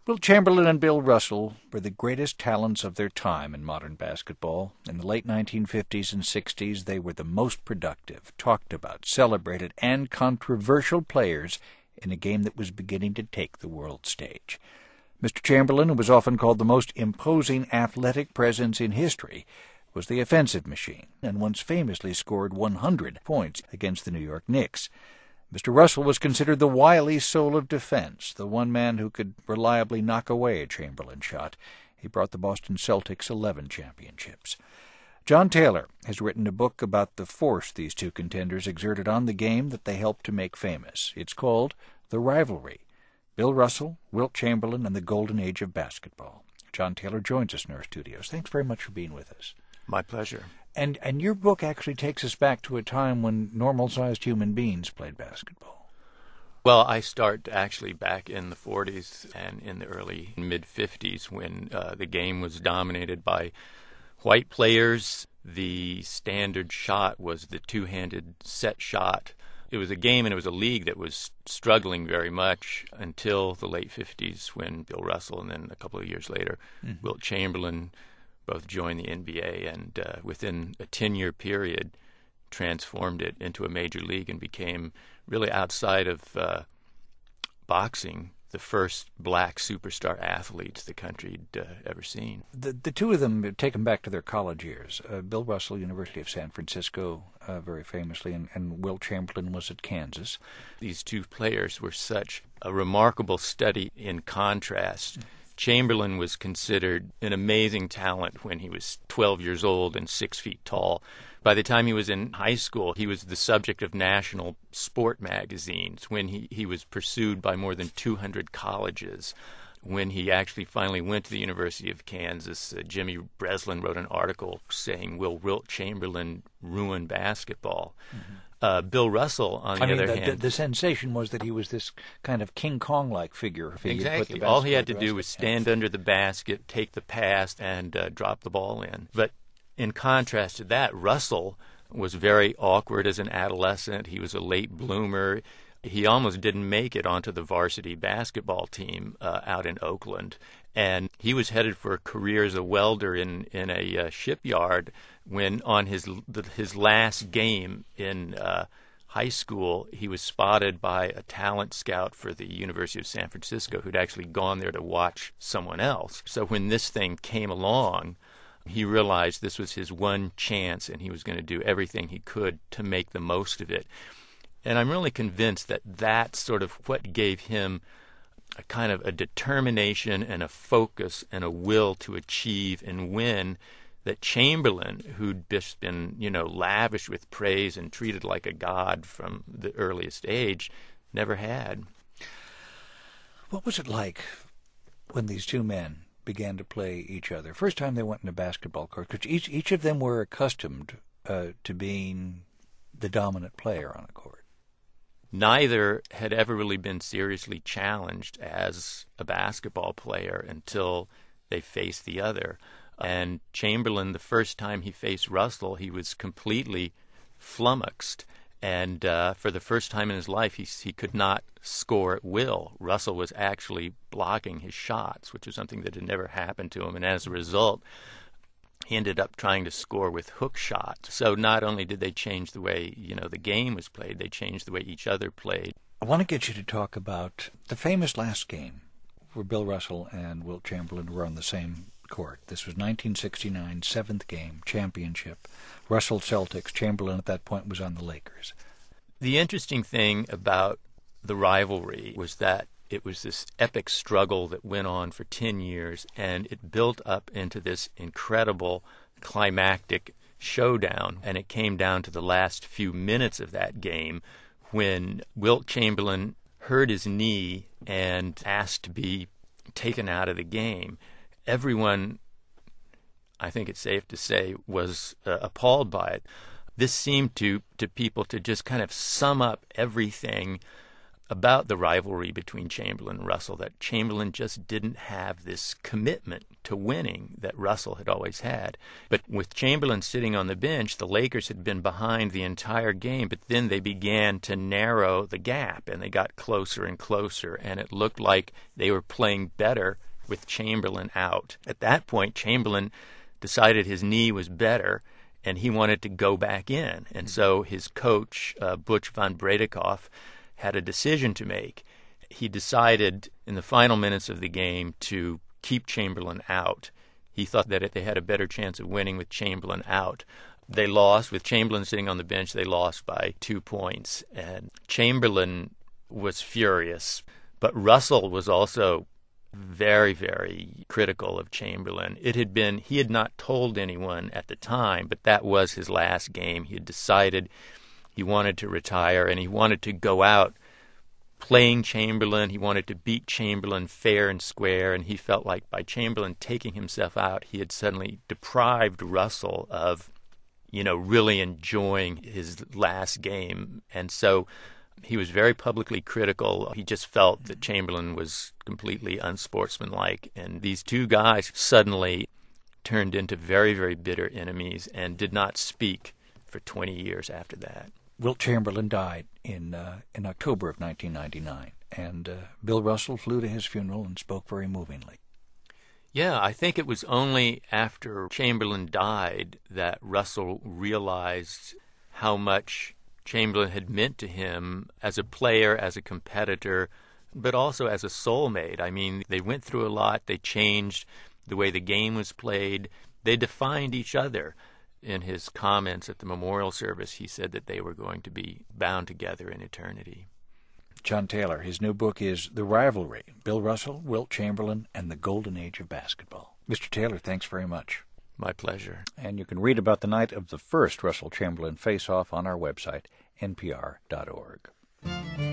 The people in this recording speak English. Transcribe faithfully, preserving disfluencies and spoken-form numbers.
Wilt Chamberlain and Bill Russell were the greatest talents of their time in modern basketball. In the late nineteen fifties and sixties, they were the most productive, talked about, celebrated, and controversial players in a game that was beginning to take the world stage. Mister Chamberlain, who was often called the most imposing athletic presence in history, was the offensive machine, and once famously scored one hundred points against the New York Knicks. Mister Russell was considered the wily soul of defense, the one man who could reliably knock away a Chamberlain shot. He brought the Boston Celtics eleven championships. John Taylor has written a book about the force these two contenders exerted on the game that they helped to make famous. It's called The Rivalry: Bill Russell, Wilt Chamberlain, and the Golden Age of Basketball. John Taylor joins us in our studios. Thanks very much for being with us. My pleasure. And and your book actually takes us back to a time when normal-sized human beings played basketball. Well, I start actually back in the forties and in the early mid-fifties when uh, the game was dominated by white players. The standard shot was the two-handed set shot. It was a game and it was a league that was struggling very much until the late fifties when Bill Russell and then a couple of years later, mm-hmm. Wilt Chamberlain both joined the N B A, and uh, within a ten-year period transformed it into a major league and became, really outside of uh, boxing, the first black superstar athletes the country had uh, ever seen. The the two of them, take them back to their college years. Uh, Bill Russell, University of San Francisco, uh, very famously, and, and Wilt Chamberlain was at Kansas. These two players were such a remarkable study in contrast. Mm-hmm. Chamberlain was considered an amazing talent when he was twelve years old and six feet tall. By the time he was in high school, he was the subject of national sport magazines. When he, he was pursued by more than two hundred colleges. When he actually finally went to the University of Kansas, uh, Jimmy Breslin wrote an article saying, "Will Wilt Chamberlain ruin basketball?" Mm-hmm. Uh, Bill Russell, on the I mean, other the, hand... The, the sensation was that he was this kind of King Kong-like figure. If Exactly. Put the All he had to basket do was stand under the basket, take the pass, and uh, drop the ball in. But in contrast to that, Russell was very awkward as an adolescent. He was a late bloomer. He almost didn't make it onto the varsity basketball team uh, out in Oakland. And he was headed for a career as a welder in, in a uh, shipyard when on his the, his last game in uh, high school, he was spotted by a talent scout for the University of San Francisco who'd actually gone there to watch someone else. So when this thing came along, he realized this was his one chance and he was going to do everything he could to make the most of it. And I'm really convinced that that's sort of what gave him a kind of a determination and a focus and a will to achieve and win that Chamberlain, who'd just been, you know, lavished with praise and treated like a god from the earliest age, never had. What was it like when these two men began to play each other? First time they went in a basketball court, because each, each of them were accustomed uh, to being the dominant player on a court. Neither had ever really been seriously challenged as a basketball player until they faced the other. And Chamberlain, the first time he faced Russell, he was completely flummoxed. And uh, for the first time in his life, he, he could not score at will. Russell was actually blocking his shots, which was something that had never happened to him. And as a result, he ended up trying to score with hook shots. So not only did they change the way, you know, the game was played, they changed the way each other played. I want to get you to talk about the famous last game where Bill Russell and Wilt Chamberlain were on the same court. This was nineteen sixty-nine, seventh game, championship. Russell Celtics. Chamberlain at that point was on the Lakers. The interesting thing about the rivalry was that it was this epic struggle that went on for ten years, and it built up into this incredible climactic showdown. And it came down to the last few minutes of that game when Wilt Chamberlain hurt his knee and asked to be taken out of the game. Everyone, I think it's safe to say, was uh, appalled by it. This seemed to, to people to just kind of sum up everything about the rivalry between Chamberlain and Russell, that Chamberlain just didn't have this commitment to winning that Russell had always had. But with Chamberlain sitting on the bench, the Lakers had been behind the entire game, but then they began to narrow the gap, and they got closer and closer, and it looked like they were playing better with Chamberlain out. At that point, Chamberlain decided his knee was better, and he wanted to go back in. And so his coach, uh, Butch von Breitkopf, had a decision to make. He decided in the final minutes of the game to keep Chamberlain out. He thought that if they had a better chance of winning with Chamberlain out. They lost. With Chamberlain sitting on the bench, they lost by two points. And Chamberlain was furious. But Russell was also very, very critical of Chamberlain. It had been, he had not told anyone at the time, but that was his last game. He had decided he wanted to retire, and he wanted to go out playing Chamberlain. He wanted to beat Chamberlain fair and square, and he felt like by Chamberlain taking himself out, he had suddenly deprived Russell of, you know, really enjoying his last game. And so he was very publicly critical. He just felt that Chamberlain was completely unsportsmanlike. And these two guys suddenly turned into very, very bitter enemies and did not speak for twenty years after that. Wilt Chamberlain died in uh, in October of nineteen ninety-nine, and uh, Bill Russell flew to his funeral and spoke very movingly. Yeah, I think it was only after Chamberlain died that Russell realized how much Chamberlain had meant to him as a player, as a competitor, but also as a soulmate. I mean, they went through a lot. They changed the way the game was played. They defined each other. In his comments at the memorial service, he said that they were going to be bound together in eternity. John Taylor, his new book is The Rivalry, Bill Russell, Wilt Chamberlain, and the Golden Age of Basketball. Mister Taylor, thanks very much. My pleasure. And you can read about the night of the first Russell-Chamberlain face-off on our website, N P R dot org.